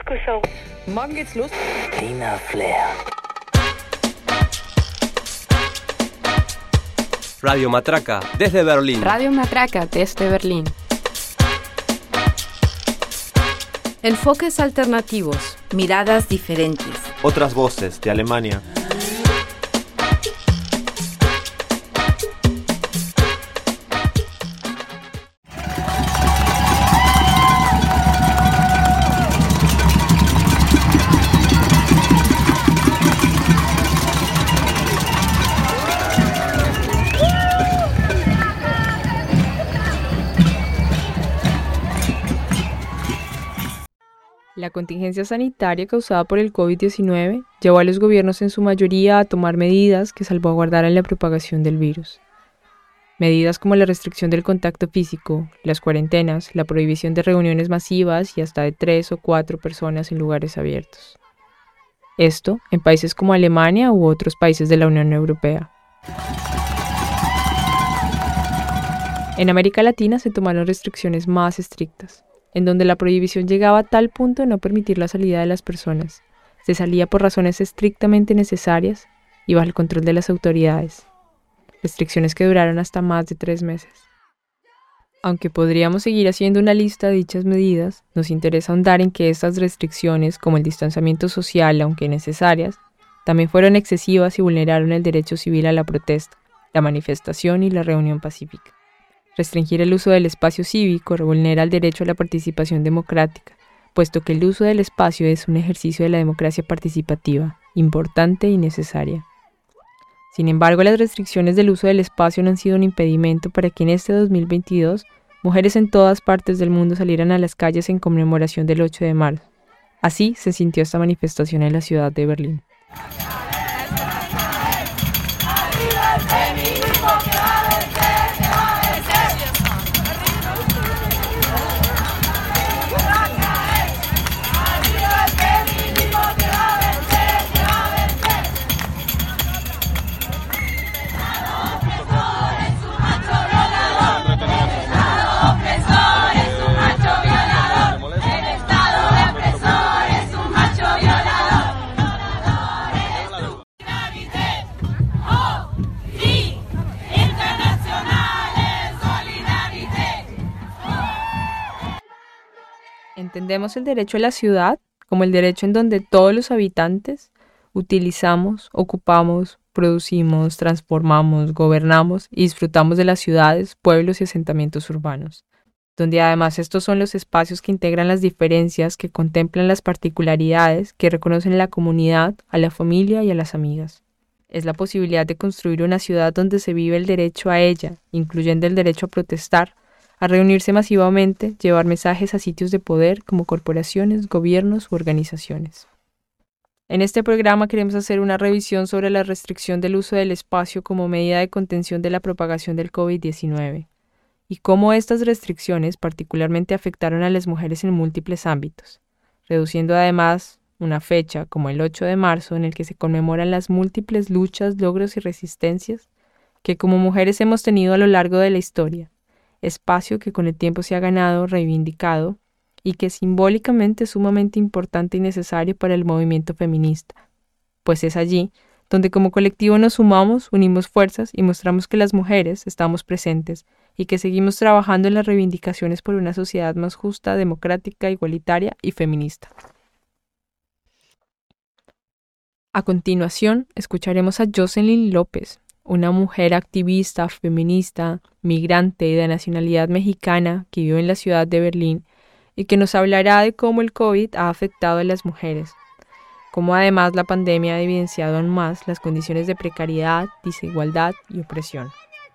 Markus Auer. Morgen geht's los. Tina Flair. Radio Matraca, desde Berlín. Radio Matraca, desde Berlín. Enfoques alternativos. Miradas diferentes. Otras voces de Alemania. La contingencia sanitaria causada por el COVID-19 llevó a los gobiernos en su mayoría a tomar medidas que salvaguardaran la propagación del virus. Medidas como la restricción del contacto físico, las cuarentenas, la prohibición de reuniones masivas y hasta de 3 o 4 personas en lugares abiertos. Esto en países como Alemania u otros países de la Unión Europea. En América Latina se tomaron restricciones más estrictas, en donde la prohibición llegaba a tal punto de no permitir la salida de las personas. Se salía por razones estrictamente necesarias y bajo el control de las autoridades. Restricciones que duraron hasta más de 3 meses. Aunque podríamos seguir haciendo una lista de dichas medidas, nos interesa ahondar en que estas restricciones, como el distanciamiento social, aunque necesarias, también fueron excesivas y vulneraron el derecho civil a la protesta, la manifestación y la reunión pacífica. Restringir el uso del espacio cívico vulnera el derecho a la participación democrática, puesto que el uso del espacio es un ejercicio de la democracia participativa, importante y necesaria. Sin embargo, las restricciones del uso del espacio no han sido un impedimento para que en este 2022 mujeres en todas partes del mundo salieran a las calles en conmemoración del 8 de marzo. Así se sintió esta manifestación en la ciudad de Berlín. Entendemos el derecho a la ciudad como el derecho en donde todos los habitantes utilizamos, ocupamos, producimos, transformamos, gobernamos y disfrutamos de las ciudades, pueblos y asentamientos urbanos, donde además estos son los espacios que integran las diferencias, que contemplan las particularidades, que reconocen la comunidad, a la familia y a las amigas. Es la posibilidad de construir una ciudad donde se vive el derecho a ella, incluyendo el derecho a protestar, a reunirse masivamente, llevar mensajes a sitios de poder como corporaciones, gobiernos u organizaciones. En este programa queremos hacer una revisión sobre la restricción del uso del espacio como medida de contención de la propagación del COVID-19 y cómo estas restricciones particularmente afectaron a las mujeres en múltiples ámbitos, reduciendo además una fecha como el 8 de marzo en el que se conmemoran las múltiples luchas, logros y resistencias que como mujeres hemos tenido a lo largo de la historia, espacio que con el tiempo se ha ganado, reivindicado y que simbólicamente es sumamente importante y necesario para el movimiento feminista, pues es allí donde como colectivo nos sumamos, unimos fuerzas y mostramos que las mujeres estamos presentes y que seguimos trabajando en las reivindicaciones por una sociedad más justa, democrática, igualitaria y feminista. A continuación, escucharemos a Jocelyn López, una mujer activista, feminista, migrante y de nacionalidad mexicana que vive en la ciudad de Berlín y que nos hablará de cómo el COVID ha afectado a las mujeres, cómo además la pandemia ha evidenciado aún más las condiciones de precariedad, desigualdad y opresión.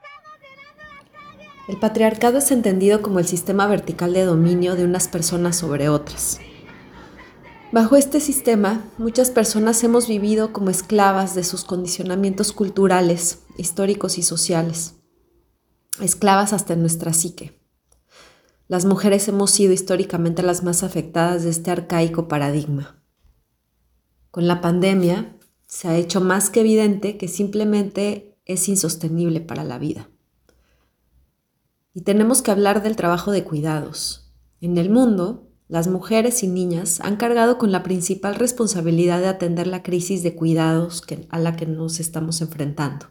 El patriarcado es entendido como el sistema vertical de dominio de unas personas sobre otras. Bajo este sistema, muchas personas hemos vivido como esclavas de sus condicionamientos culturales, históricos y sociales. Esclavas hasta en nuestra psique. Las mujeres hemos sido históricamente las más afectadas de este arcaico paradigma. Con la pandemia, se ha hecho más que evidente que simplemente es insostenible para la vida. Y tenemos que hablar del trabajo de cuidados. En el mundo, las mujeres y niñas han cargado con la principal responsabilidad de atender la crisis de cuidados a la que nos estamos enfrentando.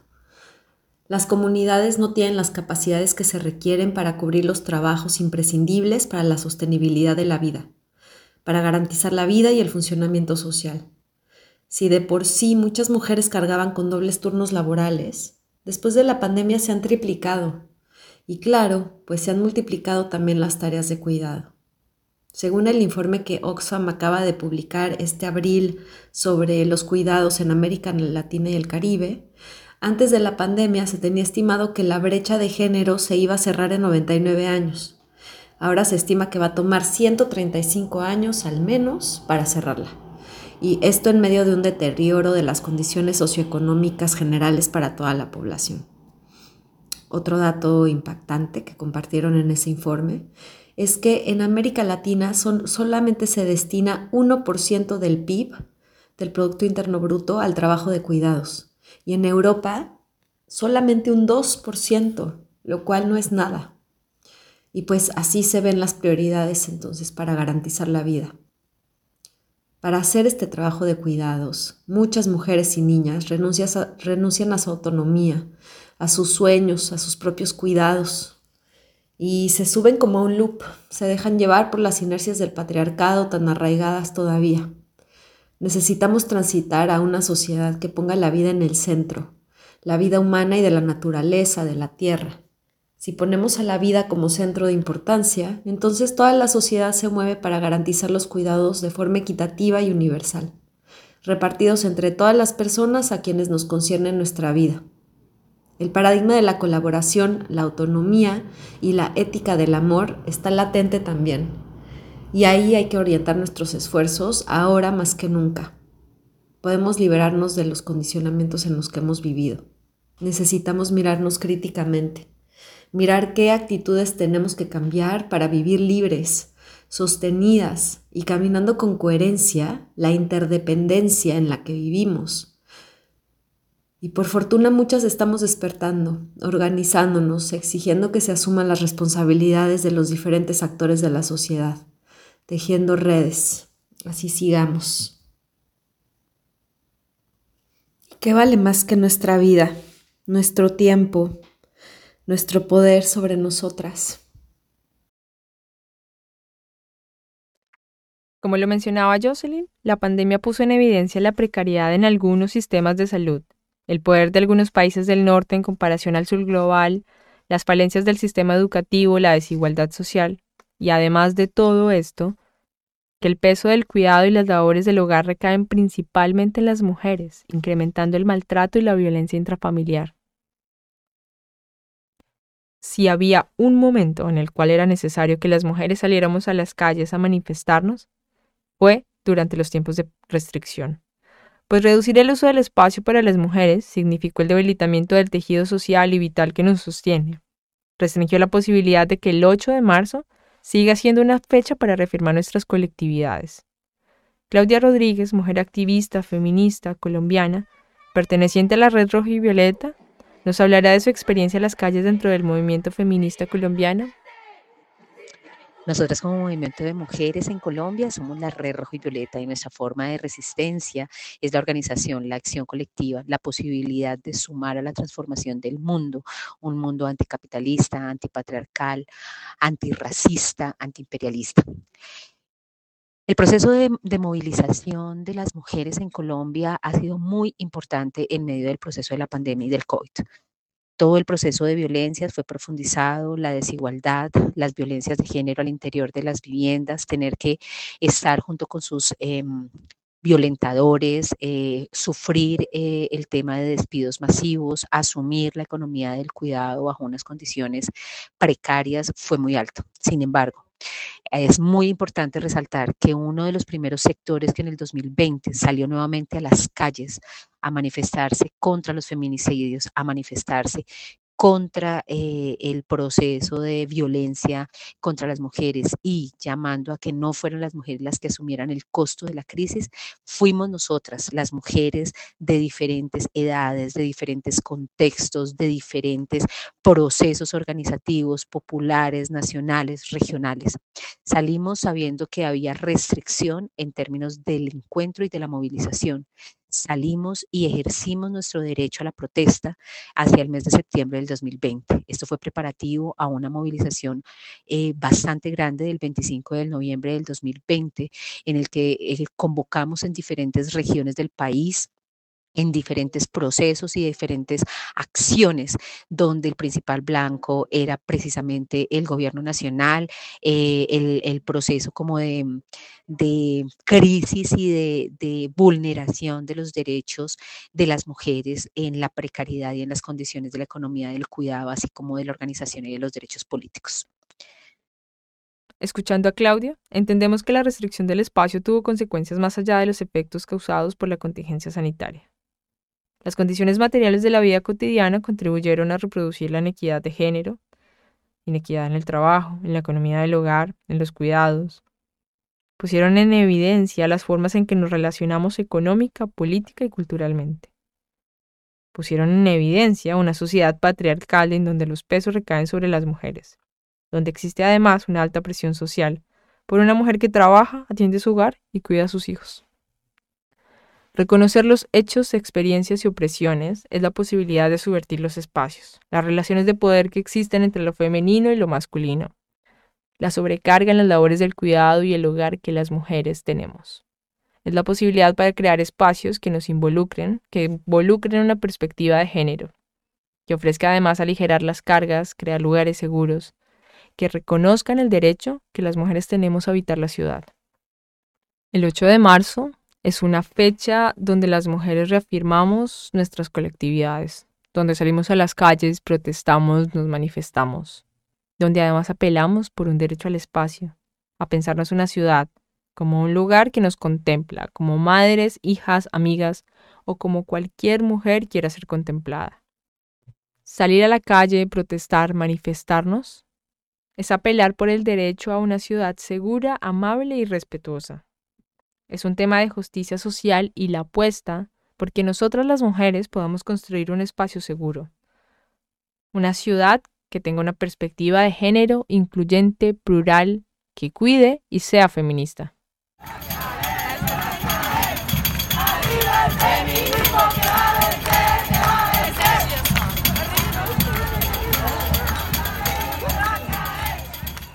Las comunidades no tienen las capacidades que se requieren para cubrir los trabajos imprescindibles para la sostenibilidad de la vida, para garantizar la vida y el funcionamiento social. Si de por sí muchas mujeres cargaban con dobles turnos laborales, después de la pandemia se han triplicado. Y claro, pues se han multiplicado también las tareas de cuidado. Según el informe que Oxfam acaba de publicar este abril sobre los cuidados en América Latina y el Caribe, antes de la pandemia se tenía estimado que la brecha de género se iba a cerrar en 99 años. Ahora se estima que va a tomar 135 años al menos para cerrarla. Y esto en medio de un deterioro de las condiciones socioeconómicas generales para toda la población. Otro dato impactante que compartieron en ese informe es que en América Latina solamente se destina 1% del PIB, del Producto Interno Bruto, al trabajo de cuidados. Y en Europa solamente un 2%, lo cual no es nada. Y pues así se ven las prioridades entonces para garantizar la vida. Para hacer este trabajo de cuidados, muchas mujeres y niñas renuncian a su autonomía, a sus sueños, a sus propios cuidados y se suben como a un loop, se dejan llevar por las inercias del patriarcado tan arraigadas todavía. Necesitamos transitar a una sociedad que ponga la vida en el centro, la vida humana y de la naturaleza, de la tierra. Si ponemos a la vida como centro de importancia, entonces toda la sociedad se mueve para garantizar los cuidados de forma equitativa y universal, repartidos entre todas las personas a quienes nos concierne nuestra vida. El paradigma de la colaboración, la autonomía y la ética del amor está latente también. Y ahí hay que orientar nuestros esfuerzos ahora más que nunca. Podemos liberarnos de los condicionamientos en los que hemos vivido. Necesitamos mirarnos críticamente, mirar qué actitudes tenemos que cambiar para vivir libres, sostenidas y caminando con coherencia la interdependencia en la que vivimos. Y por fortuna muchas estamos despertando, organizándonos, exigiendo que se asuman las responsabilidades de los diferentes actores de la sociedad, tejiendo redes. Así sigamos. ¿Qué vale más que nuestra vida, nuestro tiempo, nuestro poder sobre nosotras? Como lo mencionaba Jocelyn, la pandemia puso en evidencia la precariedad en algunos sistemas de salud, el poder de algunos países del norte en comparación al sur global, las falencias del sistema educativo, la desigualdad social, y además de todo esto, que el peso del cuidado y las labores del hogar recaen principalmente en las mujeres, incrementando el maltrato y la violencia intrafamiliar. Si había un momento en el cual era necesario que las mujeres saliéramos a las calles a manifestarnos, fue durante los tiempos de restricción. Pues reducir el uso del espacio para las mujeres significó el debilitamiento del tejido social y vital que nos sostiene. Restringió la posibilidad de que el 8 de marzo siga siendo una fecha para reafirmar nuestras colectividades. Claudia Rodríguez, mujer activista, feminista, colombiana, perteneciente a la Red Roja y Violeta, nos hablará de su experiencia en las calles dentro del movimiento feminista colombiano. Nosotras como movimiento de mujeres en Colombia somos la Red Rojo y Violeta y nuestra forma de resistencia es la organización, la acción colectiva, la posibilidad de sumar a la transformación del mundo, un mundo anticapitalista, antipatriarcal, antirracista, antiimperialista. El proceso de movilización de las mujeres en Colombia ha sido muy importante en medio del proceso de la pandemia y del COVID. Todo el proceso de violencias fue profundizado, la desigualdad, las violencias de género al interior de las viviendas, tener que estar junto con sus violentadores, sufrir el tema de despidos masivos, asumir la economía del cuidado bajo unas condiciones precarias fue muy alto. Sin embargo, es muy importante resaltar que uno de los primeros sectores que en el 2020 salió nuevamente a las calles a manifestarse contra los feminicidios, a manifestarse contra el proceso de violencia contra las mujeres y llamando a que no fueran las mujeres las que asumieran el costo de la crisis, fuimos nosotras, las mujeres de diferentes edades, de diferentes contextos, de diferentes procesos organizativos, populares, nacionales, regionales. Salimos sabiendo que había restricción en términos del encuentro y de la movilización. Salimos y ejercimos nuestro derecho a la protesta hacia el mes de septiembre del 2020. Esto fue preparativo a una movilización bastante grande del 25 de noviembre del 2020, en el que convocamos en diferentes regiones del país, en diferentes procesos y diferentes acciones, donde el principal blanco era precisamente el gobierno nacional, el proceso como de crisis y de vulneración de los derechos de las mujeres en la precariedad y en las condiciones de la economía del cuidado, así como de la organización y de los derechos políticos. Escuchando a Claudia, entendemos que la restricción del espacio tuvo consecuencias más allá de los efectos causados por la contingencia sanitaria. Las condiciones materiales de la vida cotidiana contribuyeron a reproducir la inequidad de género, inequidad en el trabajo, en la economía del hogar, en los cuidados. Pusieron en evidencia las formas en que nos relacionamos económica, política y culturalmente. Pusieron en evidencia una sociedad patriarcal en donde los pesos recaen sobre las mujeres, donde existe además una alta presión social por una mujer que trabaja, atiende su hogar y cuida a sus hijos. Reconocer los hechos, experiencias y opresiones es la posibilidad de subvertir los espacios, las relaciones de poder que existen entre lo femenino y lo masculino, la sobrecarga en las labores del cuidado y el hogar que las mujeres tenemos. Es la posibilidad para crear espacios que nos involucren, que involucren una perspectiva de género, que ofrezca además aligerar las cargas, crear lugares seguros, que reconozcan el derecho que las mujeres tenemos a habitar la ciudad. El 8 de marzo es una fecha donde las mujeres reafirmamos nuestras colectividades, donde salimos a las calles, protestamos, nos manifestamos, donde además apelamos por un derecho al espacio, a pensarnos una ciudad como un lugar que nos contempla, como madres, hijas, amigas o como cualquier mujer quiera ser contemplada. Salir a la calle, protestar, manifestarnos, es apelar por el derecho a una ciudad segura, amable y respetuosa. Es un tema de justicia social y la apuesta porque nosotras las mujeres podamos construir un espacio seguro. Una ciudad que tenga una perspectiva de género incluyente, plural, que cuide y sea feminista. ¡Arriba el feminismo que va a